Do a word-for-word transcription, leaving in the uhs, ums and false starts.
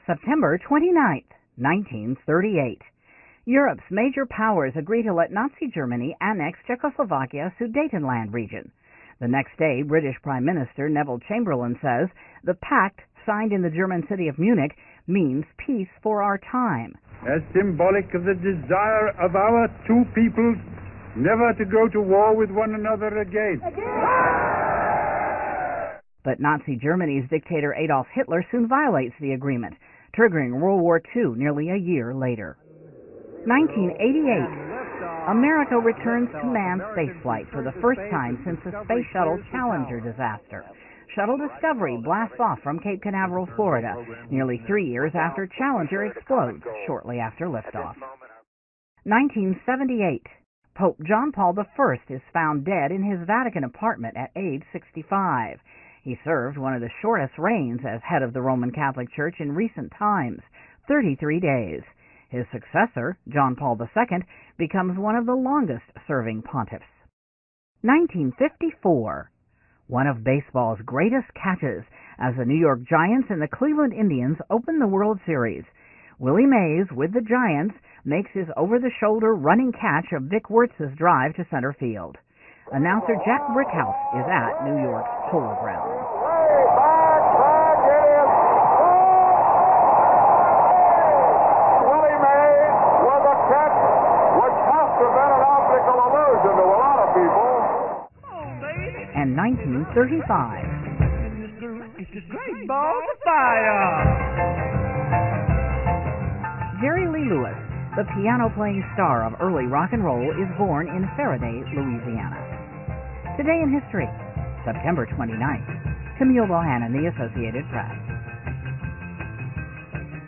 September twenty-ninth, nineteen thirty-eight. Europe's major powers agree to let Nazi Germany annex Czechoslovakia's Sudetenland region. The next day, British Prime Minister Neville Chamberlain says the pact signed in the German city of Munich means peace for our time. As symbolic of the desire of our two peoples never to go to war with one another again. But Nazi Germany's dictator Adolf Hitler soon violates the agreement, triggering World War Two nearly a year later. nineteen eighty-eight. America returns to manned spaceflight for the first time since the Space Shuttle Challenger disaster. Shuttle Discovery blasts off from Cape Canaveral, Florida, nearly three years after Challenger explodes shortly after liftoff. nineteen seventy-eight. Pope John Paul the First is found dead in his Vatican apartment at age sixty-five. He served one of the shortest reigns as head of the Roman Catholic Church in recent times, thirty-three days. His successor, John Paul the Second, becomes one of the longest-serving pontiffs. nineteen fifty-four. One of baseball's greatest catches as the New York Giants and the Cleveland Indians open the World Series. Willie Mays, with the Giants, makes his over-the-shoulder running catch of Vic Wertz's drive to center field. Announcer Jack Brickhouse is at New York's Polo Grounds. Willie Mays with a catch which must have been an optical illusion to a lot of people. And nineteen thirty-five. It's a great ball of fire! Jerry Lee Lewis, the piano-playing star of early rock and roll, is born in Faraday, Louisiana. Today in History, September twenty-ninth. Camille Bohannon, The Associated Press.